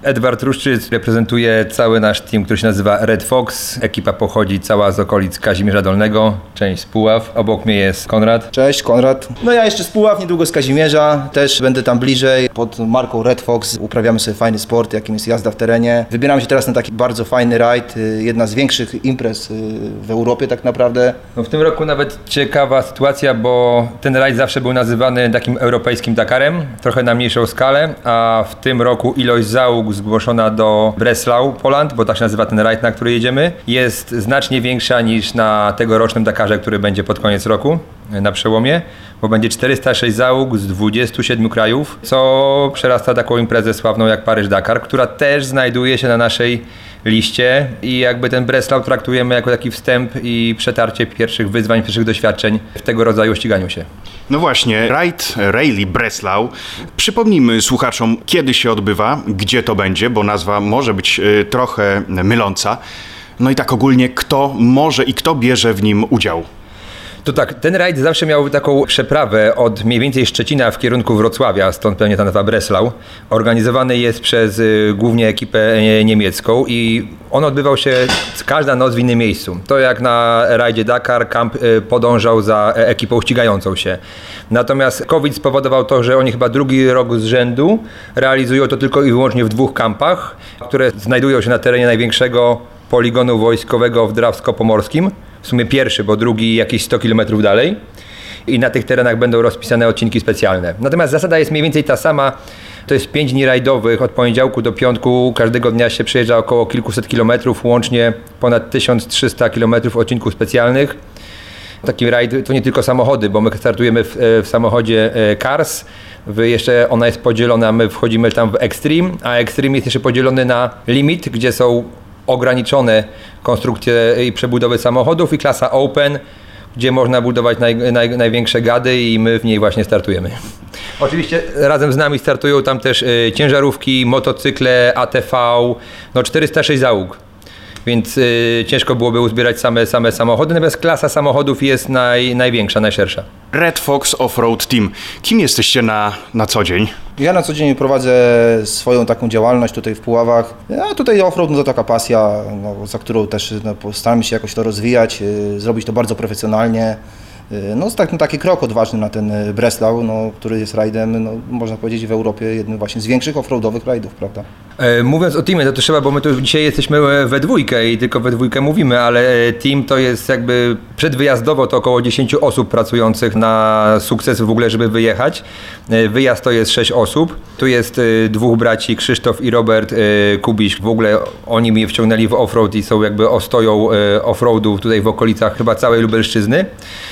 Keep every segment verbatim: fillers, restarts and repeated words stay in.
Edward Ruszczyc reprezentuje cały nasz team, który się nazywa Red Fox. Ekipa pochodzi cała z okolic Kazimierza Dolnego, część z Puław. Obok mnie jest Konrad. Cześć, Konrad. No ja jeszcze z Puław, niedługo z Kazimierza. Też będę tam bliżej. Pod marką Red Fox uprawiamy sobie fajny sport, jakim jest jazda w terenie. Wybieramy się teraz na taki bardzo fajny rajd. Jedna z większych imprez w Europie tak naprawdę. No w tym roku nawet ciekawa sytuacja, bo ten rajd zawsze był nazywany takim europejskim Dakarem, trochę na mniejszą skalę, a w tym roku ilość załóg zgłoszona do Breslau Poland, bo tak się nazywa ten rajd, na który jedziemy, jest znacznie większa niż na tegorocznym Dakarze, który będzie pod koniec roku, na przełomie, bo będzie czterysta sześć załóg z dwudziestu siedmiu krajów, co przerasta taką imprezę sławną jak Paryż-Dakar, która też znajduje się na naszej liście i jakby ten Breslau traktujemy jako taki wstęp i przetarcie pierwszych wyzwań, pierwszych doświadczeń w tego rodzaju ściganiu się. No właśnie, rajd Rally Breslau. Przypomnijmy słuchaczom, kiedy się odbywa, gdzie to będzie, bo nazwa może być y, trochę myląca. No i tak ogólnie, kto może i kto bierze w nim udział? To tak, ten rajd zawsze miał taką przeprawę od mniej więcej Szczecina w kierunku Wrocławia, stąd pewnie ta nazwa Breslau. Organizowany jest przez y, głównie ekipę y, niemiecką i on odbywał się każda noc w innym miejscu. To jak na rajdzie Dakar, kamp y, podążał za ekipą ścigającą się. Natomiast COVID spowodował to, że oni chyba drugi rok z rzędu realizują to tylko i wyłącznie w dwóch kampach, które znajdują się na terenie największego poligonu wojskowego w Drawsko-Pomorskim. W sumie pierwszy, bo drugi jakieś sto kilometrów dalej i na tych terenach będą rozpisane odcinki specjalne. Natomiast zasada jest mniej więcej ta sama, to jest pięć dni rajdowych, od poniedziałku do piątku, każdego dnia się przejeżdża około kilkuset kilometrów, łącznie ponad tysiąc trzysta kilometrów odcinków specjalnych. Taki rajd to nie tylko samochody, bo my startujemy w, w samochodzie Cars, Wy jeszcze ona jest podzielona, my wchodzimy tam w Extreme, a Extreme jest jeszcze podzielony na Limit, gdzie są ograniczone konstrukcje i przebudowy samochodów i klasa Open, gdzie można budować naj, naj, największe gady i my w niej właśnie startujemy. Oczywiście razem z nami startują tam też y, ciężarówki, motocykle, A T V, no czterysta sześć załóg, więc y, ciężko byłoby uzbierać same, same samochody, natomiast klasa samochodów jest naj, największa, najszersza. Red Fox Offroad Team. Kim jesteście na, na co dzień? Ja na co dzień prowadzę swoją taką działalność tutaj w Puławach. A tutaj offroad no to taka pasja, no, za którą też no, staramy się jakoś to rozwijać, yy, zrobić to bardzo profesjonalnie. No, tak, no taki krok odważny na ten Breslau, no, który jest rajdem, no, można powiedzieć w Europie jednym właśnie z większych offroadowych rajdów, prawda? E, mówiąc o teamie, to, to trzeba, bo my tu dzisiaj jesteśmy we dwójkę i tylko we dwójkę mówimy, ale team to jest jakby przedwyjazdowo to około dziesięć osób pracujących na sukces w ogóle, żeby wyjechać. E, wyjazd to jest sześć osób. Tu jest e, dwóch braci, Krzysztof i Robert e, Kubiś. W ogóle oni mnie wciągnęli w offroad i są jakby ostoją e, offroadu tutaj w okolicach chyba całej Lubelszczyzny.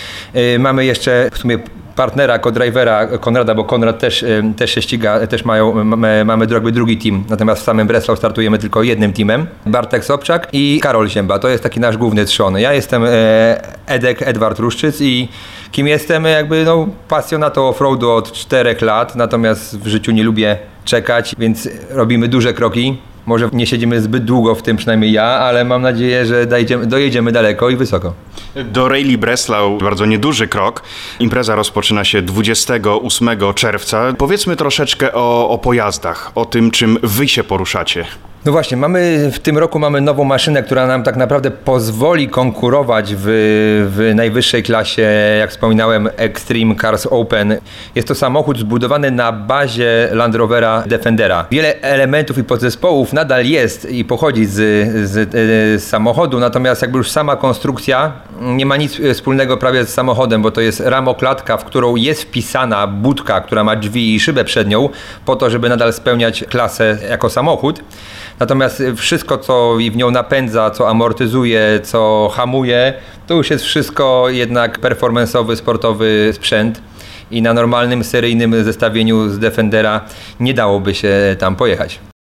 Mamy jeszcze w sumie partnera, co-drivera Konrada, bo Konrad też, też się ściga, też mają, mamy, mamy jakby drugi team, natomiast w samym Breslau startujemy tylko jednym teamem. Bartek Sobczak i Karol Zięba, to jest taki nasz główny trzon. Ja jestem Edek, Edward Ruszczyc i kim jestem? Jakby no pasjonatą offroadu od czterech lat, natomiast w życiu nie lubię czekać, więc robimy duże kroki. Może nie siedzimy zbyt długo w tym, przynajmniej ja, ale mam nadzieję, że dojedziemy, dojedziemy daleko i wysoko. Do Rally Breslau bardzo nieduży krok. Impreza rozpoczyna się dwudziestego ósmego czerwca. Powiedzmy troszeczkę o, o pojazdach, o tym, czym wy się poruszacie. No właśnie, mamy w tym roku mamy nową maszynę, która nam tak naprawdę pozwoli konkurować w, w najwyższej klasie, jak wspominałem, Extreme Cars Open. Jest to samochód zbudowany na bazie Land Rovera Defendera. Wiele elementów i podzespołów nadal jest i pochodzi z, z, z samochodu, natomiast jakby już sama konstrukcja nie ma nic wspólnego prawie z samochodem, bo to jest ramoklatka, w którą jest wpisana budka, która ma drzwi i szybę przednią, po to, żeby nadal spełniać klasę jako samochód. Natomiast wszystko, co w nią napędza, co amortyzuje, co hamuje, to już jest wszystko jednak performance'owy, sportowy sprzęt i na normalnym, seryjnym zestawieniu z Defendera nie dałoby się tam pojechać.